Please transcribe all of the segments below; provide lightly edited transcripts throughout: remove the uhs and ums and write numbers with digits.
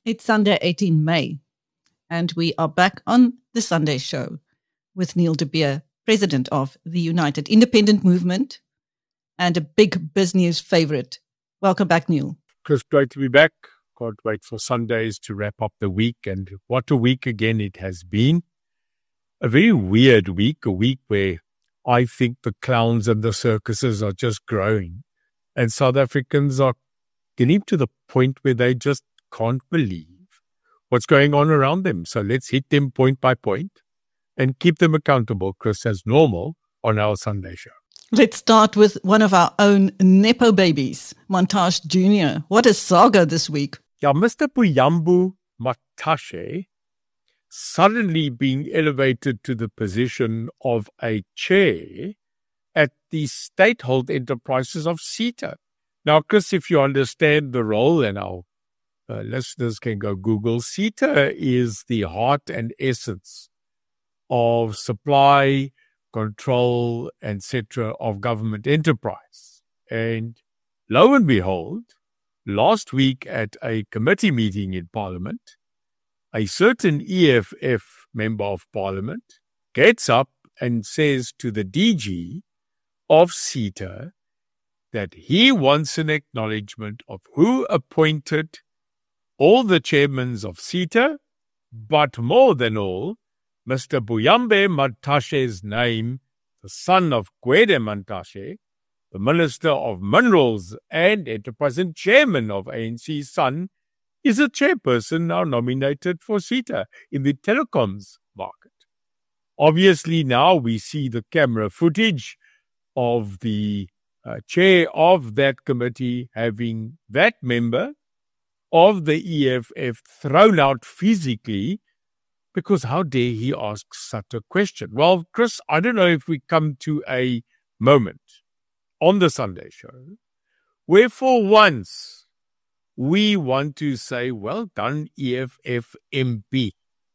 It's Sunday, 18 May, and we are back on the Sunday Show with Neil de Beer, president of the United Independent Movement and a big BizNews favorite. Welcome back, Neil. Chris, great to be back. Can't wait for Sundays to wrap up the week, and what a week again it has been. A very weird week, a week where I think the clowns and the circuses are just growing, and South Africans are getting to the point where they just can't believe what's going on around them. So let's hit them point by point and keep them accountable, Chris, as normal on our Sunday show. Let's start with one of our own Nepo babies, Mantashe Jr. What a saga this week. Yeah, Mr. Buyambu Mantashe suddenly being elevated to the position of a chair at the state-held enterprises of SETA. Now, Chris, if you understand the role, and our listeners can go Google, SETA is the heart and essence of supply, control, etc. of government enterprise. And lo and behold, last week at a committee meeting in Parliament, a certain EFF member of Parliament gets up and says to the DG of SETA that he wants an acknowledgement of who appointed all the chairmen of SETA, but more than all, Mr. Buyambu Mantashe's name, the son of Gwede Mantashe, the Minister of Minerals and Enterprise and chairman of ANC's son, is a chairperson now nominated for SETA in the telecoms market. Obviously, now we see the camera footage of the chair of that committee having that member of the EFF thrown out physically, because how dare he ask such a question? Well, Chris, I don't know if we come to a moment on the Sunday show where for once we want to say, well done, EFF MP.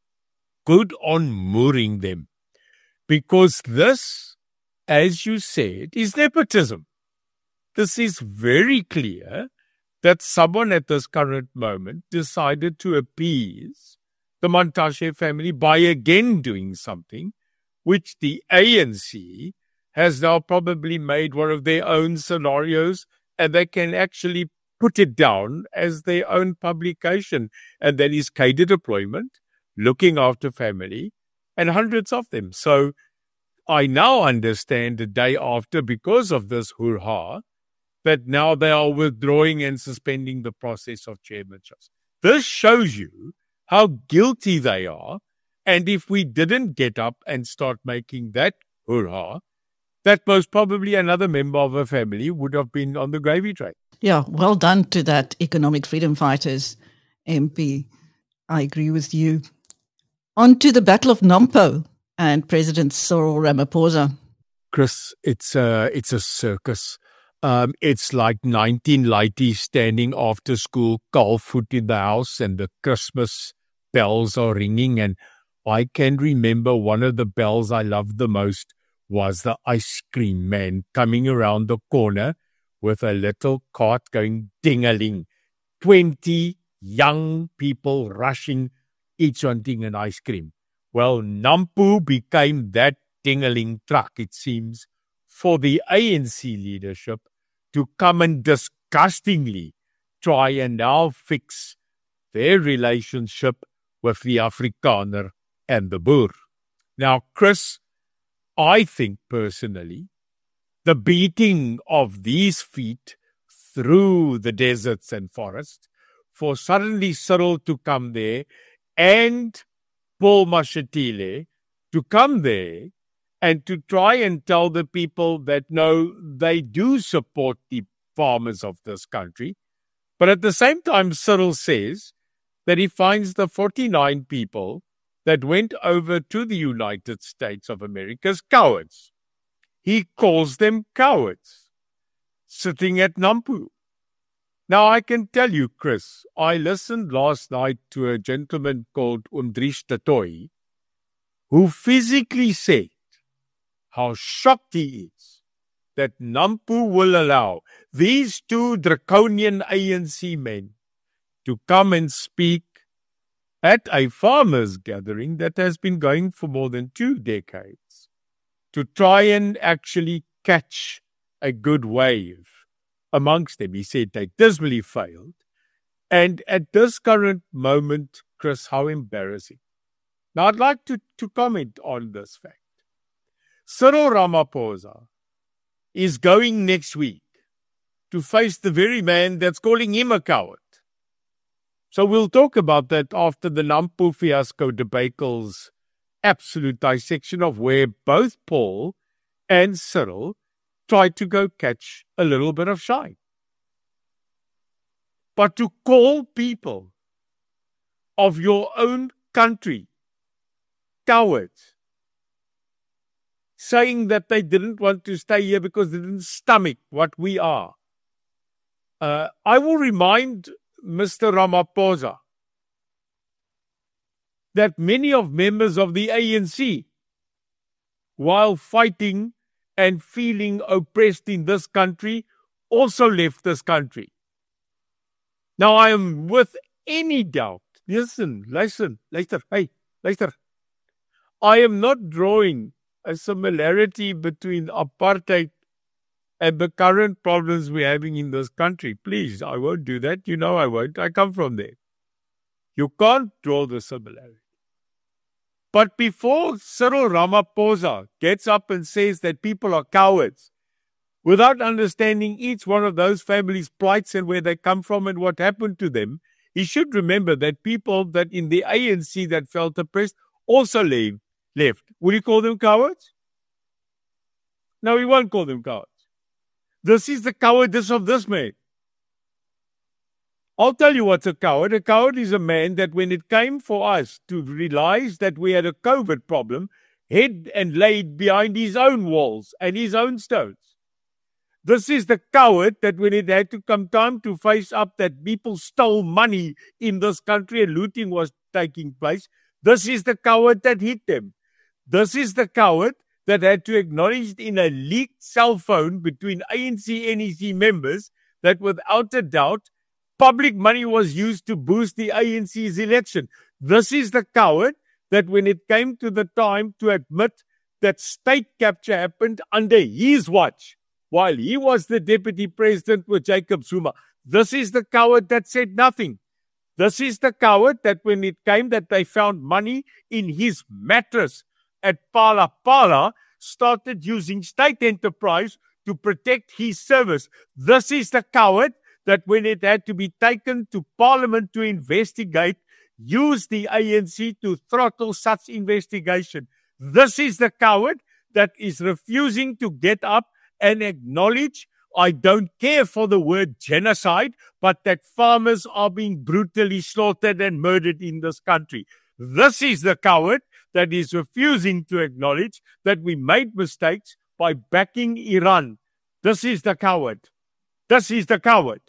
Good on mooring them. Because this, as you said, is nepotism. This is very clear that someone at this current moment decided to appease the Mantashe family by again doing something which the ANC has now probably made one of their own scenarios, and they can actually put it down as their own publication. And that is cadre deployment, looking after family, and hundreds of them. So I now understand the day after, because of this hoo-ha, that now they are withdrawing and suspending the process of chairmanships. This shows you how guilty they are. And if we didn't get up and start making that hurrah, that most probably another member of a family would have been on the gravy train. Yeah, well done to that Economic Freedom Fighters MP. I agree with you. On to the Battle of Nampo and President Cyril Ramaphosa. Chris, it's a circus. It's like 19 lighties standing after school, cold foot in the house, and the Christmas bells are ringing. And I can remember one of the bells I loved the most was the ice cream man coming around the corner with a little cart going ding-a-ling. 20 young people rushing, each wanting an ice cream. Well, Nampo became that ding-a-ling truck, it seems, for the ANC leadership to come and disgustingly try and now fix their relationship with the Afrikaner and the Boer. Now, Chris, I think personally, the beating of these feet through the deserts and forests for suddenly Cyril to come there and Paul Mashatile to come there and to try and tell the people that, no, they do support the farmers of this country. But at the same time, Cyril says that he finds the 49 people that went over to the United States of America as cowards. He calls them cowards, sitting at Nampo. Now, I can tell you, Chris, I listened last night to a gentleman called Undrish Tatoi, who physically said how shocked he is that Nampo will allow these two draconian ANC men to come and speak at a farmers' gathering that has been going for more than 2 decades to try and actually catch a good wave amongst them. He said they dismally failed. And at this current moment, Chris, how embarrassing. Now, I'd like to comment on this fact. Cyril Ramaphosa is going next week to face the very man that's calling him a coward. So we'll talk about that after the Nampo fiasco debacle's absolute dissection of where both Paul and Cyril tried to go catch a little bit of shine. But to call people of your own country cowards, saying that they didn't want to stay here because they didn't stomach what we are. I will remind Mr. Ramaphosa that many of members of the ANC, while fighting and feeling oppressed in this country, also left this country. Now, I am with any doubt. Listen. Hey, luister. I am not drawing a similarity between apartheid and the current problems we're having in this country. Please, I won't do that. You know I won't. I come from there. You can't draw the similarity. But before Cyril Ramaphosa gets up and says that people are cowards, without understanding each one of those families' plights and where they come from and what happened to them, he should remember that people that in the ANC that felt oppressed also left. Will you call them cowards? No, we won't call them cowards. This is the cowardice of this man. I'll tell you what's a coward. A coward is a man that when it came for us to realize that we had a COVID problem, hid and laid behind his own walls and his own stones. This is the coward that when it had to come time to face up that people stole money in this country and looting was taking place, this is the coward that hit them. This is the coward that had to acknowledge in a leaked cell phone between ANC-NEC members that without a doubt, public money was used to boost the ANC's election. This is the coward that when it came to the time to admit that state capture happened under his watch, while he was the deputy president with Jacob Zuma. This is the coward that said nothing. This is the coward that when it came that they found money in his mattress at Pala Pala, started using state enterprise to protect his service. This is the coward that when it had to be taken to Parliament to investigate, used the ANC to throttle such investigation. This is the coward that is refusing to get up and acknowledge, I don't care for the word genocide, but that farmers are being brutally slaughtered and murdered in this country. This is the coward that is refusing to acknowledge that we made mistakes by backing Iran. This is the coward. This is the coward.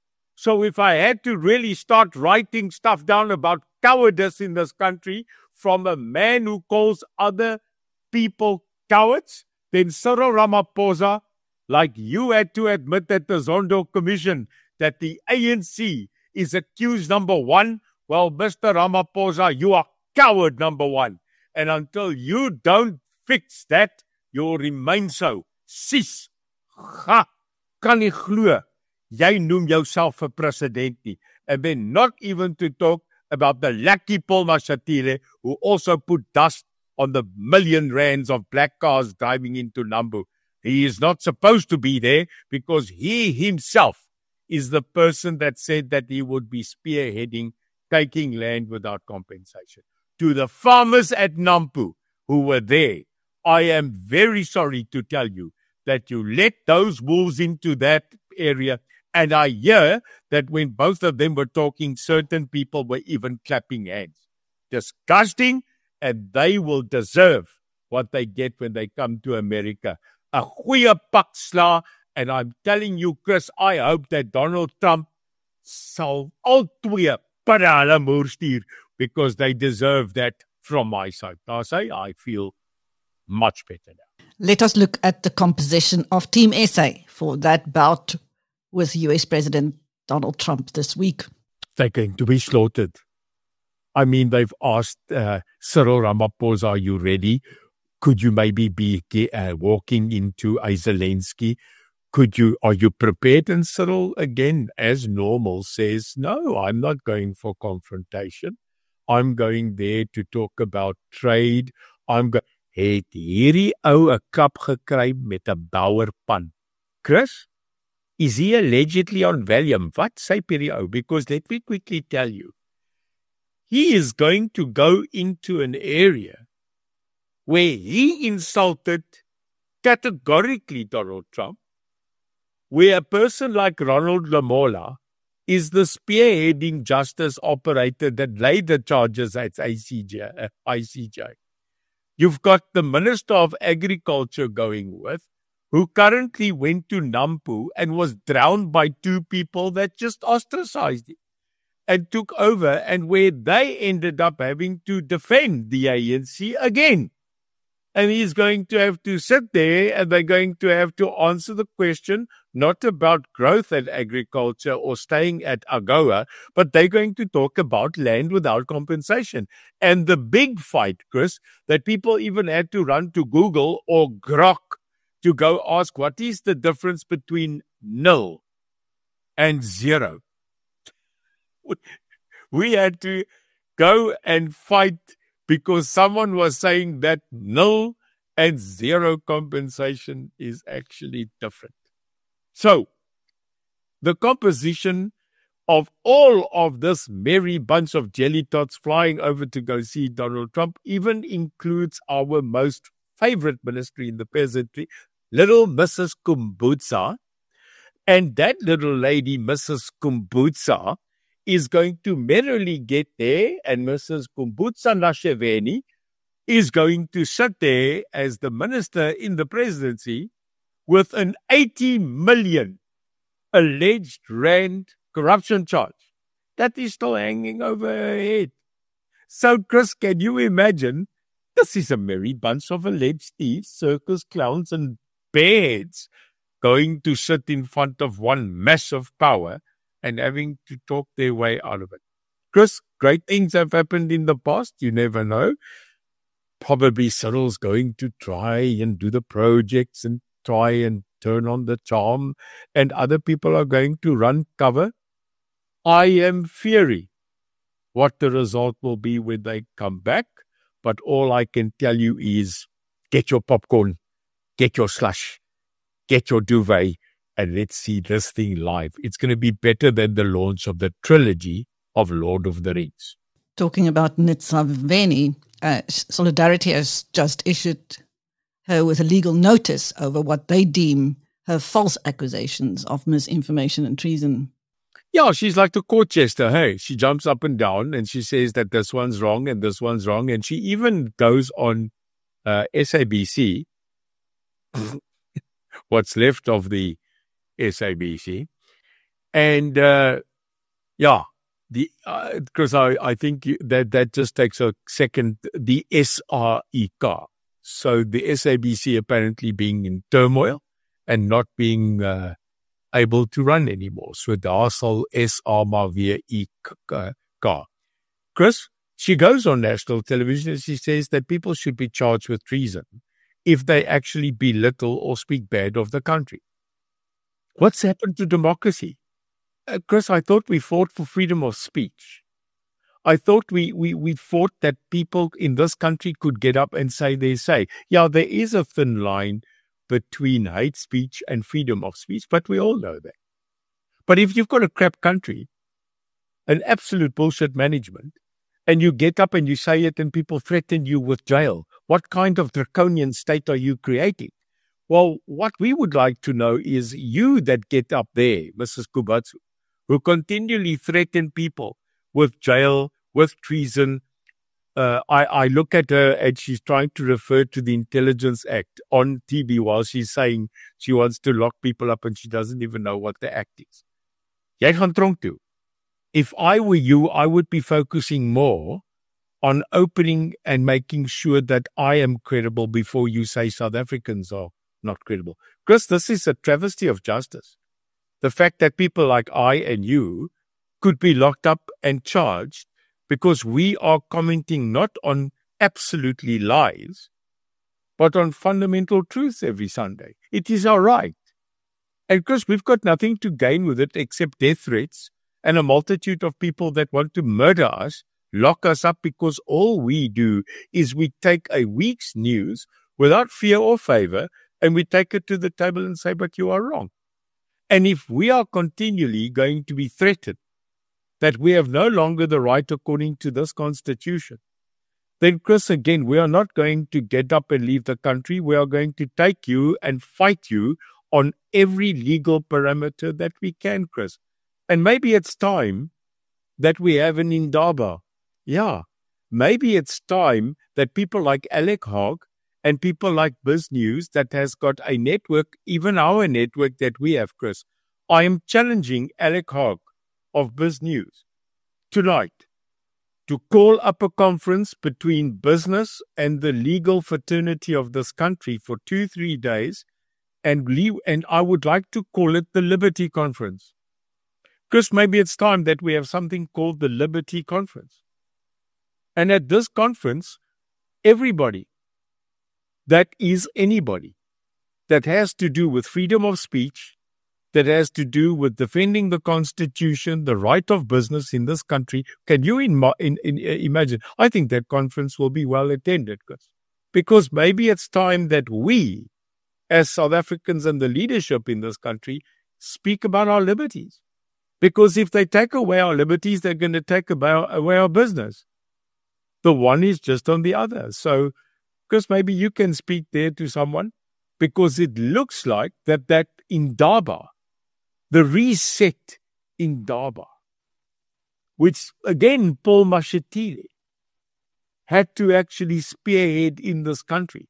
So if I had to really start writing stuff down about cowardice in this country from a man who calls other people cowards, then Cyril Ramaphosa, like you had to admit at the Zondo Commission that the ANC is accused number one, well, Mr. Ramaphosa, you are coward number one. And until you don't fix that, you'll remain so. Sis, ga, kan nie glo, jy noem jouself a president nie. And then not even to talk about the lucky Paul Mashatile, who also put dust on the million rands of black cars driving into Nambu. He is not supposed to be there because he himself is the person that said that he would be spearheading taking land without compensation. To the farmers at Nampu who were there, I am very sorry to tell you that you let those wolves into that area. And I hear that when both of them were talking, certain people were even clapping hands. Disgusting, and they will deserve what they get when they come to America. A goeie pak sla, and I'm telling you, Chris, I hope that Donald Trump sal al twee para hulle moer stuur, because they deserve that from my side. I feel much better now. Let us look at the composition of Team SA for that bout with US President Donald Trump this week. They're going to be slaughtered. I mean, they've asked Cyril Ramaphosa, are you ready? Could you maybe be walking into a Zelensky? Are you prepared? And Cyril, again, as normal, says, no, I'm not going for confrontation. I'm going there to talk about trade. Het hierdie ou 'n klap gekry met 'n bouerpan. Chris, is he allegedly on Valium? Wat sê hierdie ou? Because let me quickly tell you, he is going to go into an area where he insulted categorically Donald Trump, where a person like Ronald Lamola is the spearheading justice operator that laid the charges at ICJ. You've got the Minister of Agriculture going with, who currently went to Nampu and was drowned by two people that just ostracized him and took over, and where they ended up having to defend the ANC again. And he's going to have to sit there and they're going to have to answer the question, not about growth and agriculture or staying at AGOA, but they're going to talk about land without compensation. And the big fight, Chris, that people even had to run to Google or Grok to go ask, what is the difference between nil and zero? We had to go and fight because someone was saying that nil and zero compensation is actually different. So, the composition of all of this merry bunch of jelly tots flying over to go see Donald Trump even includes our most favorite ministry in the presidency, little Mrs. Kumbutsa. And that little lady, Mrs. Kumbutsa, is going to merrily get there, and Mrs. Kumbutsa Nasheveni is going to sit there as the minister in the presidency with an 80 million alleged rand corruption charge that is still hanging over her head. So, Chris, can you imagine? This is a merry bunch of alleged thieves, circus clowns, and beards going to sit in front of one massive power and having to talk their way out of it. Chris, great things have happened in the past. You never know. Probably Cyril's going to try and do the projects and try and turn on the charm, and other people are going to run cover. I am fearing what the result will be when they come back. But all I can tell you is get your popcorn, get your slush, get your duvet, and let's see this thing live. It's going to be better than the launch of the trilogy of Lord of the Rings. Talking about Ntshavheni, Solidarity has just issued her with a legal notice over what they deem her false accusations of misinformation and treason. Yeah, she's like the court jester. Hey, she jumps up and down and she says that this one's wrong and this one's wrong. And she even goes on SABC, what's left of the SABC. And because I think that just takes a second, the SREK. So the SABC apparently being in turmoil and not being able to run anymore. So daar sal SR maar weer EK. Chris, she goes on national television and she says that people should be charged with treason if they actually belittle or speak bad of the country. What's happened to democracy? Chris, I thought we fought for freedom of speech. I thought we fought that people in this country could get up and say their say. Yeah, there is a thin line between hate speech and freedom of speech, but we all know that. But if you've got a crap country, an absolute bullshit management, and you get up and you say it and people threaten you with jail, what kind of draconian state are you creating? Well, what we would like to know is you that get up there, Mrs. Kubatsu, who continually threaten people with jail, with treason. I look at her and she's trying to refer to the Intelligence Act on TV while she's saying she wants to lock people up and she doesn't even know what the act is. Jy gaan tronk toe. If I were you, I would be focusing more on opening and making sure that I am credible before you say South Africans are not credible. Because this is a travesty of justice. The fact that people like I and you could be locked up and charged because we are commenting not on absolutely lies, but on fundamental truths every Sunday. It is our right. And Chris, we've got nothing to gain with it except death threats and a multitude of people that want to murder us, lock us up, because all we do is we take a week's news without fear or favor and we take it to the table and say, but you are wrong. And if we are continually going to be threatened that we have no longer the right according to this constitution, then Chris, again, we are not going to get up and leave the country. We are going to take you and fight you on every legal parameter that we can, Chris. And maybe it's time that we have an Indaba. Yeah, maybe it's time that people like Alec Hogg and people like BizNews that has got a network, even our network that we have, Chris. I am challenging Alec Hogg of BizNews tonight to call up a conference between business and the legal fraternity of this country for 2-3 days and leave. And I would like to call it the Liberty Conference. Chris, maybe it's time that we have something called the Liberty Conference. And at this conference, everybody that is anybody that has to do with freedom of speech, that has to do with defending the Constitution, the right of business in this country. Can you imagine? I think that conference will be well attended, because maybe it's time that we, as South Africans and the leadership in this country, speak about our liberties. Because if they take away our liberties, they're going to take away our business. The one is just on the other. So, Chris, maybe you can speak there to someone, because it looks like that Indaba, the reset Indaba, which again Paul Mashatile had to actually spearhead in this country,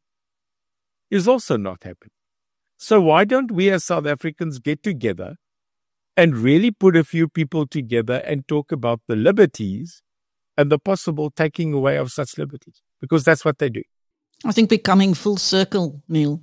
is also not happening. So why don't we as South Africans get together and really put a few people together and talk about the liberties and the possible taking away of such liberties? Because that's what they do. I think we're coming full circle, Neil.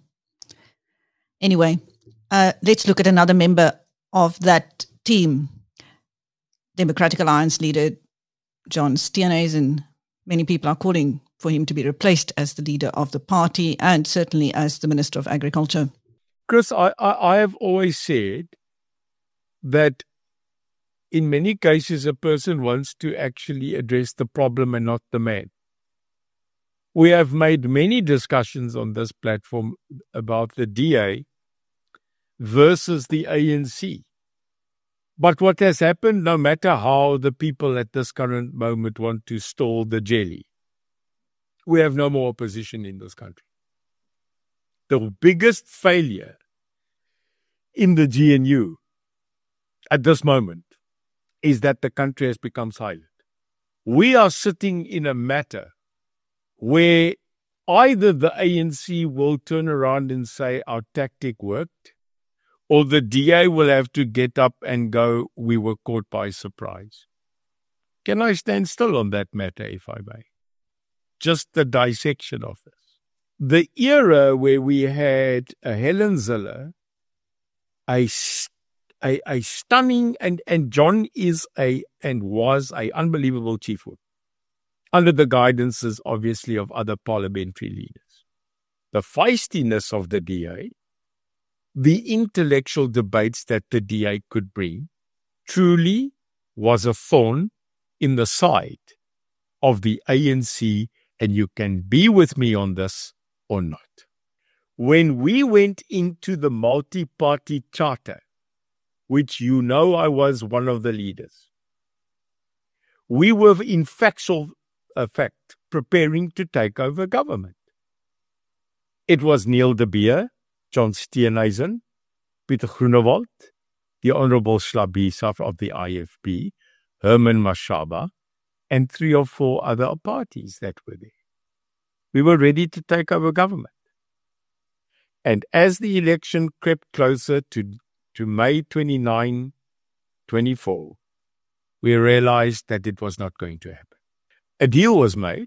Anyway, let's look at another member of that team, Democratic Alliance leader John Steenhuisen. Many people are calling for him to be replaced as the leader of the party and certainly as the Minister of Agriculture. Chris, I have always said that in many cases a person wants to actually address the problem and not the man. We have made many discussions on this platform about the DA versus the ANC. But what has happened, no matter how the people at this current moment want to stall the jelly, we have no more opposition in this country. The biggest failure in the GNU at this moment is that the country has become silent. We are sitting in a matter where either the ANC will turn around and say our tactic worked, or the DA will have to get up and go, we were caught by surprise. Can I stand still on that matter, if I may? Just the dissection of this. The era where we had a Helen Zille, a stunning, and John is and was a unbelievable chief whip, under the guidances, obviously, of other parliamentary leaders. The feistiness of the DA, the intellectual debates that the DA could bring, truly was a thorn in the side of the ANC, and you can be with me on this or not. When we went into the multi-party charter, which you know I was one of the leaders, we were in factual fact preparing to take over government. It was Neil de Beer, John Steenhuisen, Pieter Groenewald, the Honourable Schlabisa of the IFP, Herman Mashaba, and 3 or 4 other parties that were there. We were ready to take over government. And as the election crept closer to May 29, 24, we realized that it was not going to happen. A deal was made.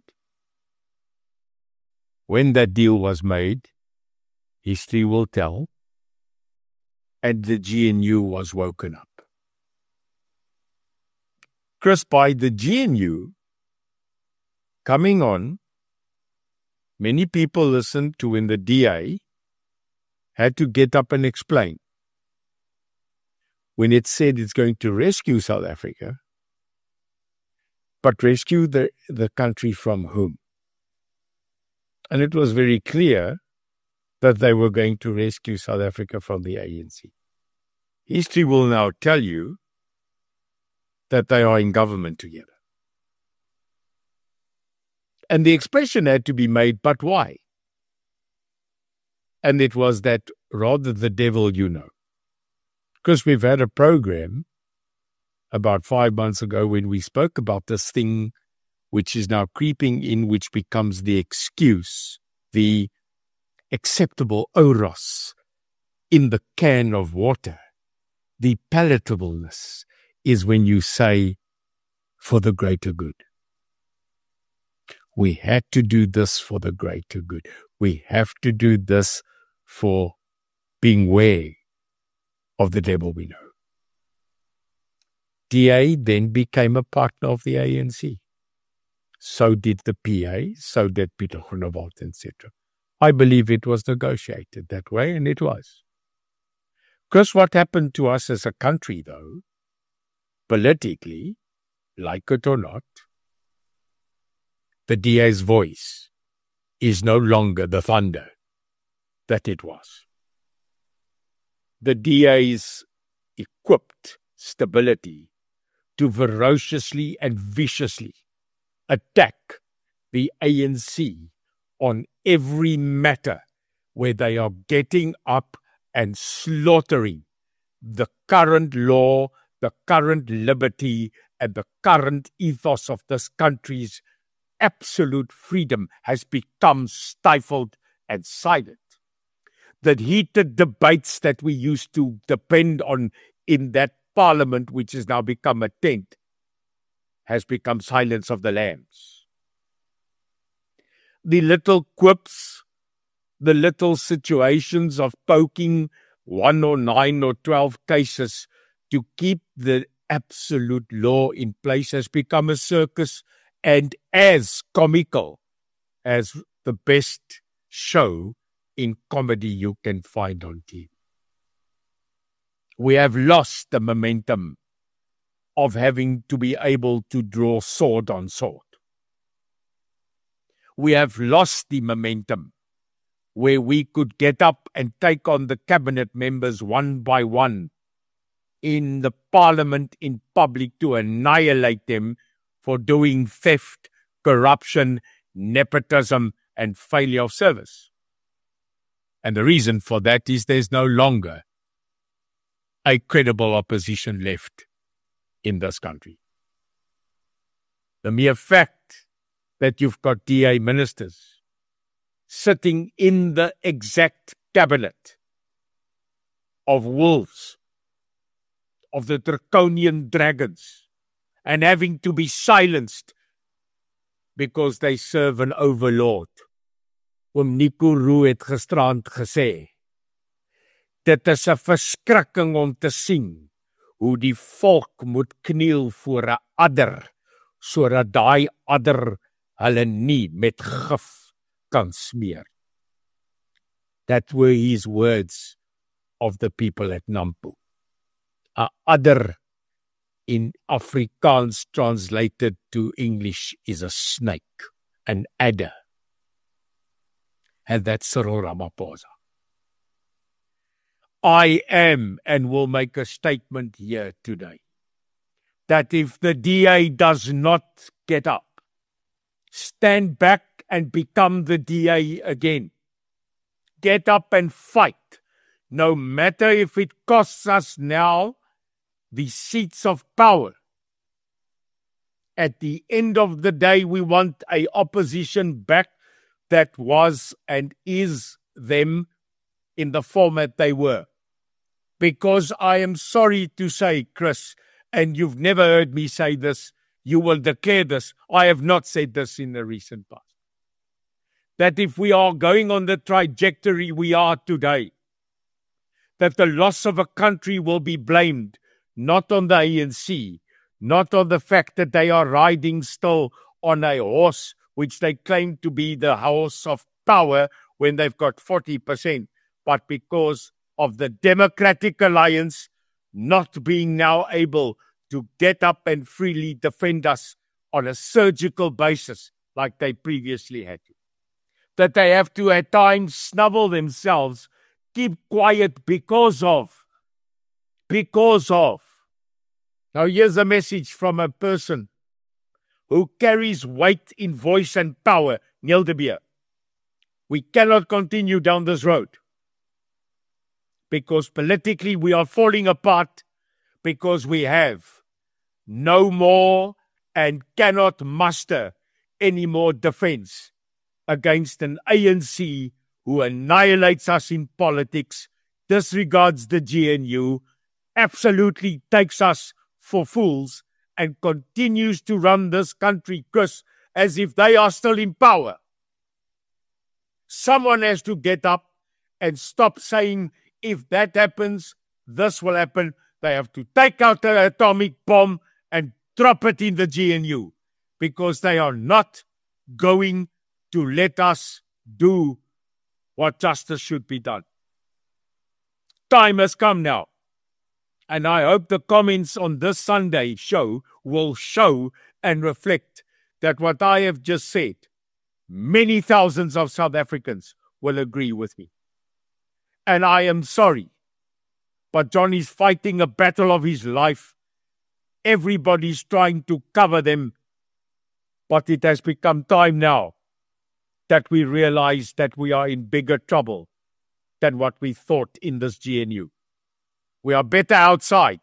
When that deal was made, history will tell, and the GNU was woken up. Chris, by the GNU, coming on, many people listened to when the DA had to get up and explain. When it said it's going to rescue South Africa, but rescue the country from whom? And it was very clear that they were going to rescue South Africa from the ANC. History will now tell you that they are in government together. And the expression had to be made, but why? And it was that rather the devil you know. Because we've had a program about 5 months ago when we spoke about this thing which is now creeping in, which becomes the excuse, the acceptable oros in the can of water. The palatableness is when you say, for the greater good. We had to do this for the greater good. We have to do this for being aware of the devil we know. DA then became a partner of the ANC. So did the PA, so did Peter Groenewald, etc. I believe it was negotiated that way, and it was. Because what happened to us as a country, though, politically, like it or not, the DA's voice is no longer the thunder that it was. The DA's equipped stability to ferociously and viciously attack the ANC on every matter where they are getting up and slaughtering the current law, the current liberty, and the current ethos of this country's absolute freedom has become stifled and silent. The heated debates that we used to depend on in that parliament, which has now become a tent, has become silence of the lambs. The little quips, the little situations of poking 1 or 9 or 12 cases to keep the absolute law in place has become a circus and as comical as the best show in comedy you can find on TV. We have lost the momentum of having to be able to draw sword on sword. We have lost the momentum where we could get up and take on the cabinet members one by one in the parliament in public to annihilate them for doing theft, corruption, nepotism, and failure of service. And the reason for that is there's no longer a credible opposition left in this country. The mere fact that you've got DA ministers sitting in the exact cabinet of wolves, of the draconian dragons, and having to be silenced because they serve an overlord. Oom Nico Roux het gisterand gesê, dit is 'n verskrikking om te sien hoe die volk moet kniel voor 'n adder, sodat daai adder hulle nie met gif kan smeer. That were his words of the people at Nampo. 'n Adder in Afrikaans translated to English is a snake, an adder. And that's Cyril Ramaphosa. I am and will make a statement here today that if the DA does not get up, stand back and become the DA again, get up and fight, no matter if it costs us now the seats of power. At the end of the day, we want an opposition back that was and is them in the format they were. Because I am sorry to say, Chris, and you've never heard me say this, you will declare this, I have not said this in the recent past, that if we are going on the trajectory we are today, that the loss of a country will be blamed not on the ANC, not on the fact that they are riding still on a horse which they claim to be the house of power when they've got 40%, but because of the Democratic Alliance not being now able to get up and freely defend us on a surgical basis like they previously had to. That they have to at times snubble themselves, keep quiet because of. Now here's a message from a person who carries weight in voice and power, Neil de Beer. We cannot continue down this road because politically we are falling apart, because we have no more and cannot muster any more defense against an ANC who annihilates us in politics, disregards the GNU, absolutely takes us for fools, and continues to run this country, Chris, as if they are still in power. Someone has to get up and stop saying, if that happens, this will happen. They have to take out the atomic bomb and drop it in the GNU, because they are not going to let us do what justice should be done. Time has come now. And I hope the comments on this Sunday show will show and reflect that what I have just said, many thousands of South Africans will agree with me. And I am sorry, but John is fighting a battle of his life. Everybody's trying to cover them. But it has become time now that we realize that we are in bigger trouble than what we thought in this GNU. We are better outside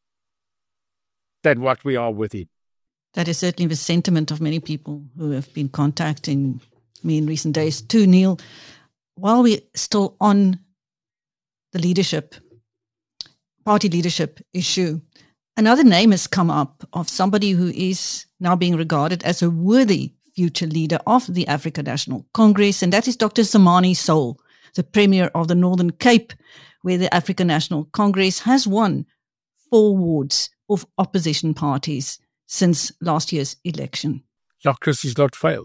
than what we are within. That is certainly the sentiment of many people who have been contacting me in recent days too, Neil. While we're still on the leadership, party leadership issue, another name has come up of somebody who is now being regarded as a worthy future leader of the African National Congress, and that is Dr. Zamani Soul, the Premier of the Northern Cape, where the African National Congress has won 4 wards of opposition parties since last year's election. Yeah, Chris, he's not failed.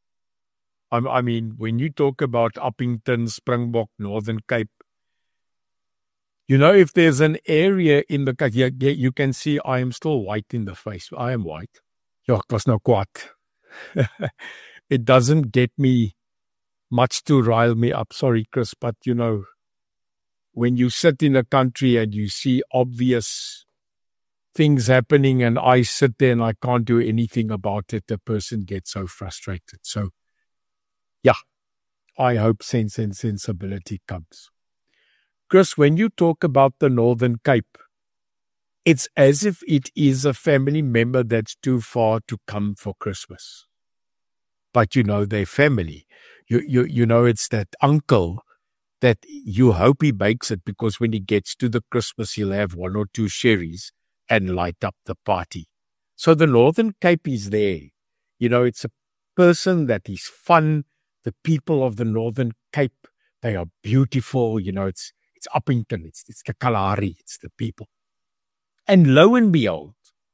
I mean, when you talk about Uppington, Springbok, Northern Cape, you know, if there's an area in the Cape, you can see I am still white in the face. I am white. Ja, ek was nou kwaad. It doesn't get me much to rile me up. Sorry, Chris, but you know, when you sit in a country and you see obvious things happening and I sit there and I can't do anything about it, the person gets so frustrated. So, yeah, I hope sense and sensibility comes. Chris, when you talk about the Northern Cape, it's as if it is a family member that's too far to come for Christmas. But you know, their family. You know, it's that uncle that you hope he bakes it, because when he gets to the Christmas, he'll have 1 or 2 sherries and light up the party. So the Northern Cape is there. You know, it's a person that is fun. The people of the Northern Cape, they are beautiful. You know, it's Uppington, it's the Kalahari, it's the people. And lo and behold,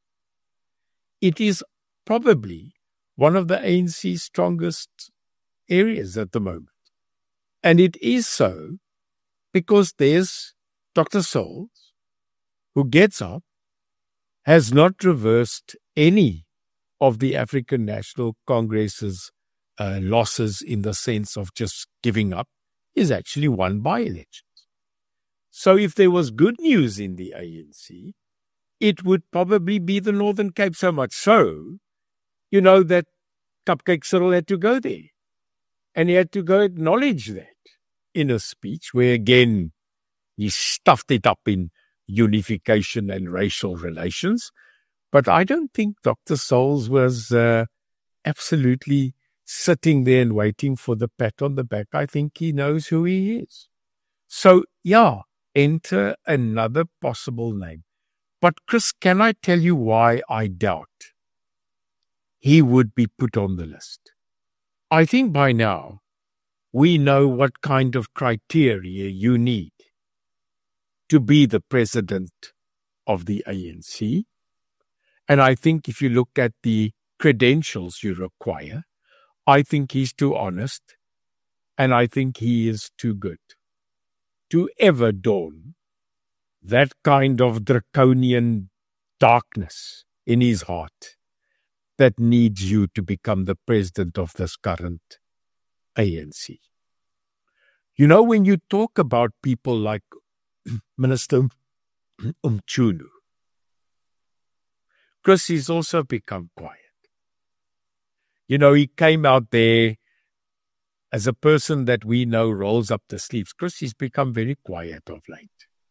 it is probably one of the ANC's strongest areas at the moment. And it is so because there's Dr. Souls, who gets up, has not reversed any of the African National Congress's losses in the sense of just giving up, is actually won by-elections. So if there was good news in the ANC, it would probably be the Northern Cape, so much so, you know, that Cupcake Cyril had to go there. And he had to go acknowledge that in a speech where, again, he stuffed it up in unification and racial relations. But I don't think Dr. Souls was absolutely sitting there and waiting for the pat on the back. I think he knows who he is. So, yeah, enter another possible name. But Chris, can I tell you why I doubt he would be put on the list? I think by now we know what kind of criteria you need to be the president of the ANC. And I think if you look at the credentials you require, I think he's too honest, and I think he is too good to ever dawn that kind of draconian darkness in his heart that needs you to become the president of this current ANC. You know, when you talk about people like Minister Umchunu, Chris has also become quiet. You know, he came out there as a person that we know rolls up the sleeves. Chris has become very quiet of late.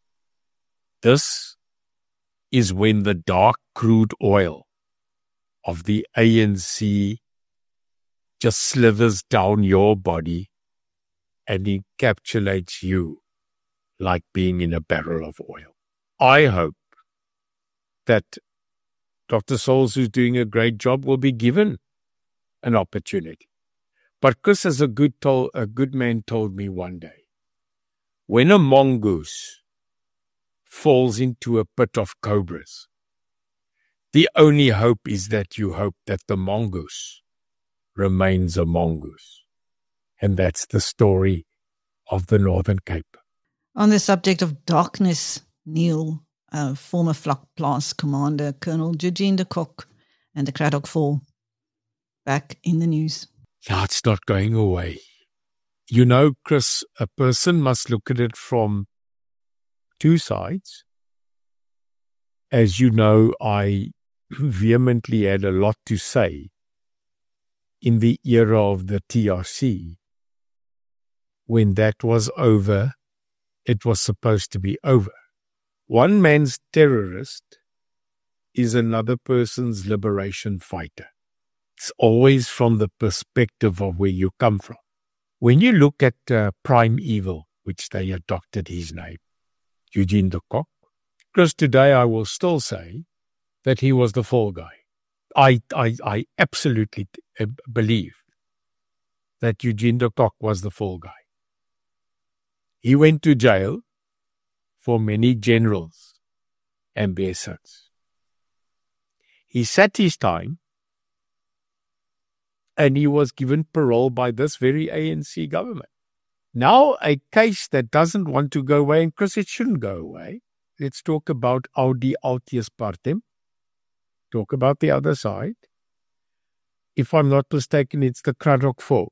This is when the dark crude oil of the ANC just slithers down your body and encapsulates you like being in a barrel of oil. I hope that Dr. Souls, who's doing a great job, will be given an opportunity. But Chris, as a good man told me one day, when a mongoose falls into a pit of cobras, the only hope is that you hope that the mongoose remains a mongoose. And that's the story of the Northern Cape. On the subject of darkness, Neil, former Vlakplaas commander, Colonel Eugene de Kock and the Cradock 4, back in the news. Yeah, it's not going away. You know, Chris, a person must look at it from two sides. As you know, I vehemently had a lot to say in the era of the TRC. When that was over, it was supposed to be over. One man's terrorist is another person's liberation fighter. It's always from the perspective of where you come from. When you look at Prime Evil, which they adopted his name, Eugene de Kock, because today I will still say that he was the fall guy. I absolutely believe that Eugene de Kock was the fall guy. He went to jail for many generals and basins. He sat his time and he was given parole by this very ANC government. Now a case that doesn't want to go away, and because it shouldn't go away, let's talk about Audi Altius Partem. Talk about the other side. If I'm not mistaken, it's the Cradock 4.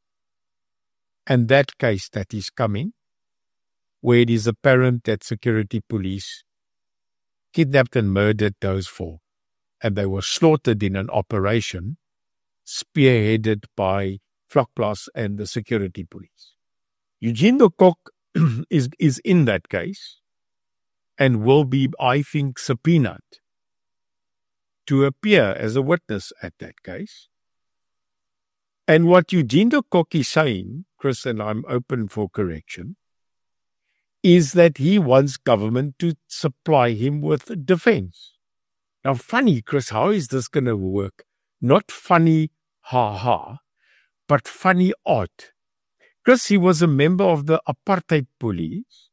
And that case that is coming, where it is apparent that security police kidnapped and murdered those 4. And they were slaughtered in an operation spearheaded by Vlakplaas and the security police. Eugene de Kock is in that case and will be, I think, subpoenaed to appear as a witness at that case. And what Eugene de Kock is saying, Chris, and I'm open for correction, is that he wants government to supply him with defense. Now, funny, Chris, how is this going to work? Not funny, ha-ha, but funny, odd. Chris, he was a member of the apartheid police,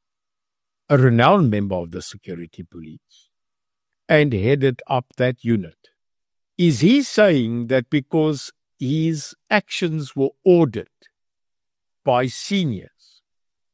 a renowned member of the security police, and headed up that unit. Is he saying that because his actions were ordered by seniors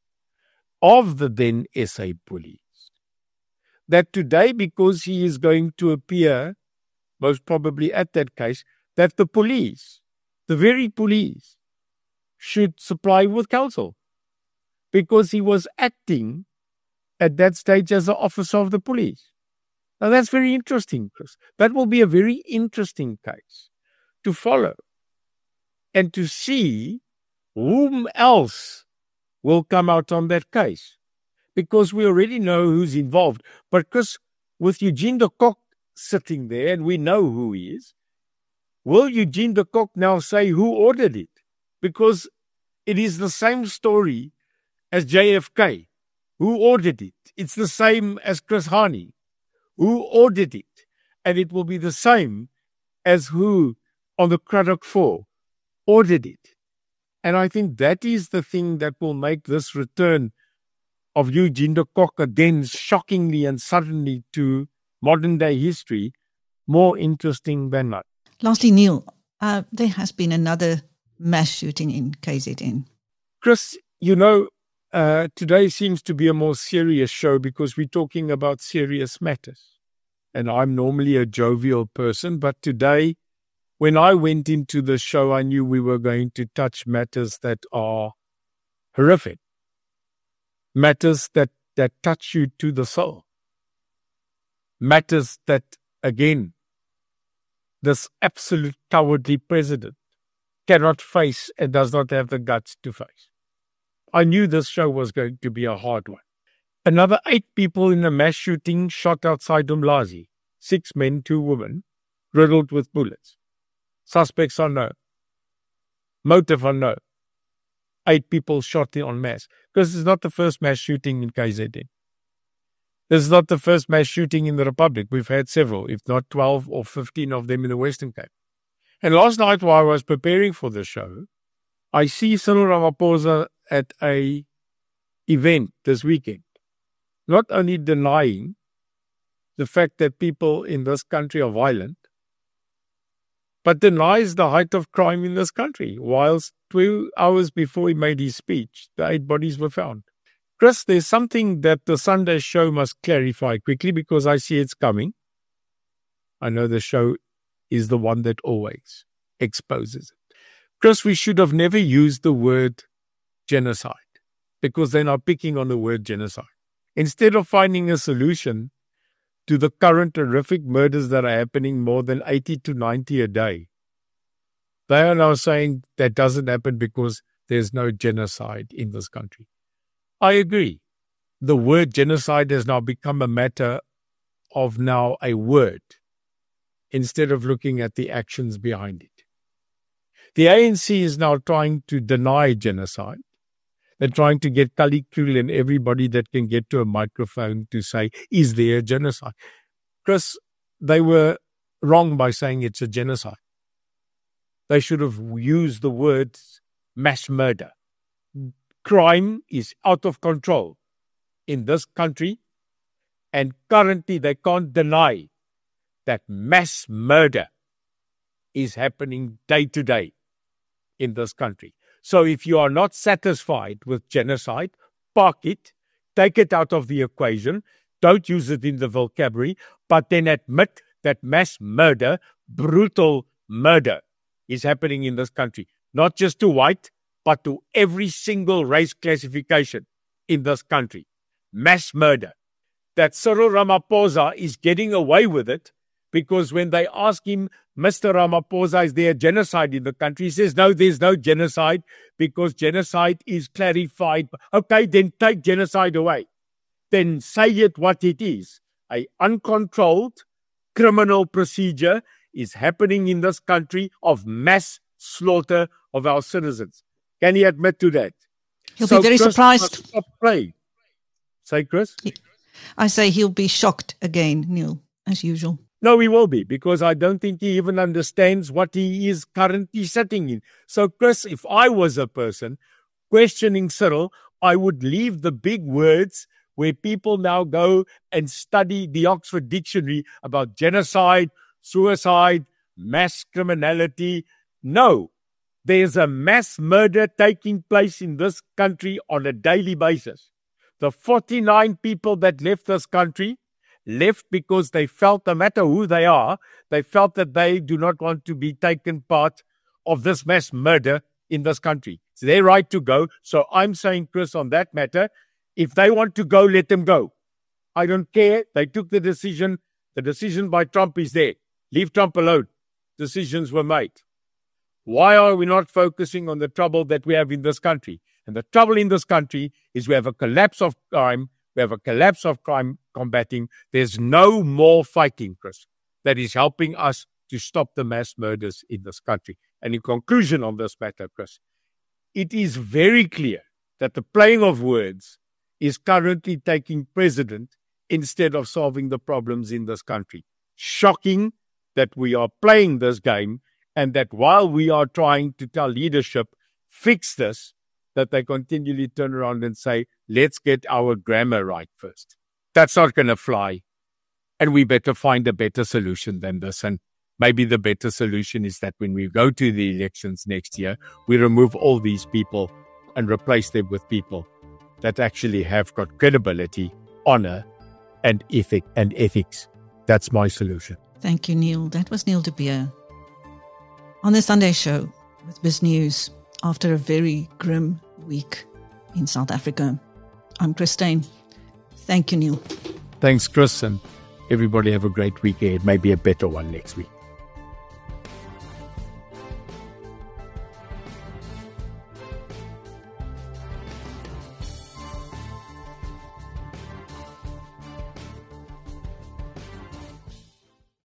of the then SA police, that today, because he is going to appear, most probably at that case, that the police, the very police, should supply with counsel? Because he was acting at that stage as an officer of the police. Now that's very interesting, Chris. That will be a very interesting case to follow and to see whom else will come out on that case. Because we already know who's involved. But Chris, with Eugene de Kock sitting there, and we know who he is, will Eugene de Kock now say who ordered it? Because it is the same story as JFK. Who ordered it? It's the same as Chris Hani. Who ordered it? And it will be the same as who on the Cradock 4 ordered it. And I think that is the thing that will make this return of Eugene de Kock again shockingly and suddenly to modern day history more interesting than not. Lastly, Neil, There has been another mass shooting in KZN. Chris, today seems to be a more serious show because we're talking about serious matters. And I'm normally a jovial person, but today, when I went into the show, I knew we were going to touch matters that are horrific. Matters that touch you to the soul. Matters that, again, this absolute cowardly president cannot face and does not have the guts to face. I knew this show was going to be a hard one. Another 8 people in a mass shooting shot outside Umlazi. 6 men, 2 women, riddled with bullets. Suspects unknown. Motive unknown. 8 people shot en masse. Because it's not the first mass shooting in KZN. This is not the first mass shooting in the Republic. We've had several, if not 12 or 15 of them in the Western Cape. And last night while I was preparing for the show, I see Cyril Ramaphosa at an event this weekend, not only denying the fact that people in this country are violent, but denies the height of crime in this country, whilst 2 hours before he made his speech, the 8 bodies were found. Chris, there's something that the Sunday show must clarify quickly because I see it's coming. I know the show is the one that always exposes it. Chris, we should have never used the word genocide because they're now picking on the word genocide. Instead of finding a solution to the current horrific murders that are happening more than 80 to 90 a day, they are now saying that doesn't happen because there's no genocide in this country. I agree. The word genocide has now become a matter of now a word instead of looking at the actions behind it. The ANC is now trying to deny genocide. They're trying to get Kali Krul and everybody that can get to a microphone to say, is there a genocide? Chris, they were wrong by saying it's a genocide. They should have used the word mass murder. Crime is out of control in this country, and currently they can't deny that mass murder is happening day to day in this country. So if you are not satisfied with genocide, park it, take it out of the equation, don't use it in the vocabulary, but then admit that mass murder, brutal murder, is happening in this country. Not just to white, but to every single race classification in this country. Mass murder. That Cyril Ramaphosa is getting away with it because when they ask him, Mr. Ramaphosa, is there genocide in the country? He says, no, there's no genocide because genocide is clarified. Okay, then take genocide away. Then say it what it is. An uncontrolled criminal procedure is happening in this country of mass slaughter of our citizens. Can he admit to that? He'll be very surprised. Say, Chris? I say he'll be shocked again, Neil, as usual. No, he will be, because I don't think he even understands what he is currently sitting in. So, Chris, if I was a person questioning Cyril, I would leave the big words where people now go and study the Oxford Dictionary about genocide, suicide, mass criminality. No. There's a mass murder taking place in this country on a daily basis. The 49 people that left this country left because they felt, no matter who they are, they felt that they do not want to be taken part of this mass murder in this country. It's their right to go. So I'm saying, Chris, on that matter, if they want to go, let them go. I don't care. They took the decision. The decision by Trump is there. Leave Trump alone. Decisions were made. Why are we not focusing on the trouble that we have in this country? And the trouble in this country is we have a collapse of crime. We have a collapse of crime combating. There's no more fighting, Chris, that is helping us to stop the mass murders in this country. And in conclusion on this matter, Chris, it is very clear that the playing of words is currently taking precedent instead of solving the problems in this country. Shocking that we are playing this game, and that while we are trying to tell leadership, fix this, that they continually turn around and say, let's get our grammar right first. That's not going to fly. And we better find a better solution than this. And maybe the better solution is that when we go to the elections next year, we remove all these people and replace them with people that actually have got credibility, honor, and ethics. That's my solution. Thank you, Neil. That was Neil de Beer on the Sunday Show with Biz News after a very grim week in South Africa. I'm Christine. Thank you, Neil. Thanks, Chris, and everybody have a great week ahead, maybe a better one next week.